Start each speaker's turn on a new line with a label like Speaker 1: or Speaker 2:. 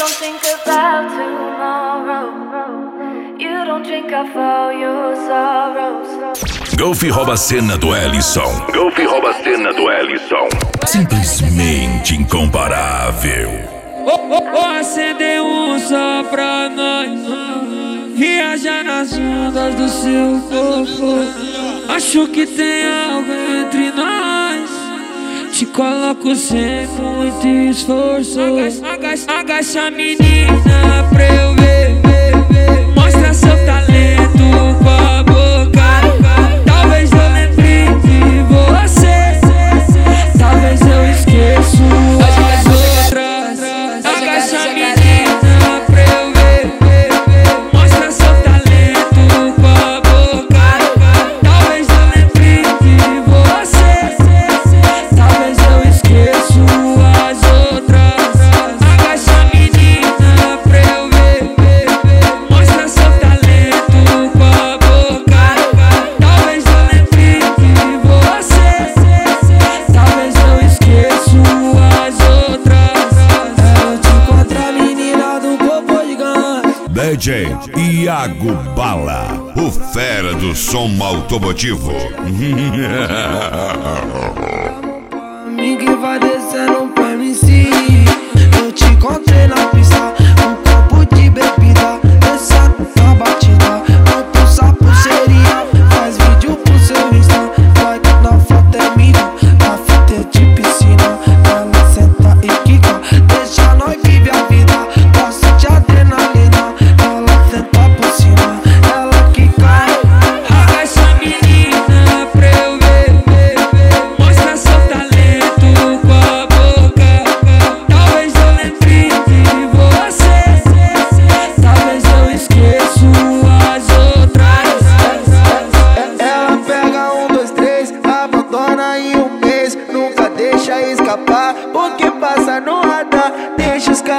Speaker 1: don't think about tomorrow. You don't drink off all your sorrows.
Speaker 2: Golf rouba a cena do Ellison. Golf rouba a cena do Ellison. Simplesmente incomparável.
Speaker 3: Acender um só pra nós. Viajar nas ondas do seu corpo. Acho que tem algo entre nós. Te coloco sem muito esforço. Agacha a menina pra eu ver. Mostra seu talento com a boca. Talvez eu lembre de você. Talvez eu esqueço as outras. Agacha a menina pra eu ver. Mostra seu talento com a boca. Talvez eu lembre de você. Talvez eu esqueço as outras. Agacha a menina pra eu ver. Mostra seu talento com a boca. Talvez eu lembre de você. Talvez eu esqueço as outras.
Speaker 4: Eu te encontro a menina do corpo gigante.
Speaker 2: DJ Iago Bala, o fera do som automotivo.
Speaker 4: Mim que vai descendo pra MC. Eu te encontrei na pista, um copo de bebida, descendo na batida. Pronto, essa pulseirinha, faz vídeo pro seu Insta. Vai que na foto é minha, na fita é de piscina. Ela senta e quica, deixa nós viver a vida. Gosto de adrenalina, ela senta por cima, ela quica.
Speaker 3: Agacha a menina pra eu ver. Mostra seu talento com a boca. Talvez eu lembre de você. Talvez eu esqueço as outras.
Speaker 4: Ela pega 1, 2, 3, abandona em um mês. Nunca deixa escapar, porque passa no radar. Deixa os